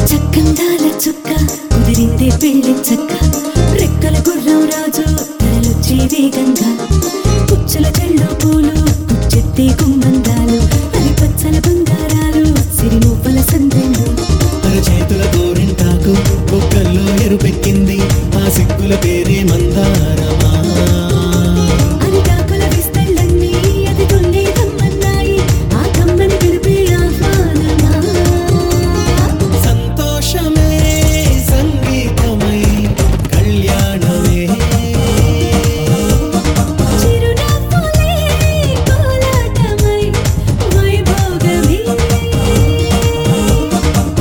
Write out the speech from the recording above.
చక్కందాల చుక్క కుదిరిందే పెళ్లి చక్క రెక్కల గుర్రం రాజు తరలొచ్చే వేగంగా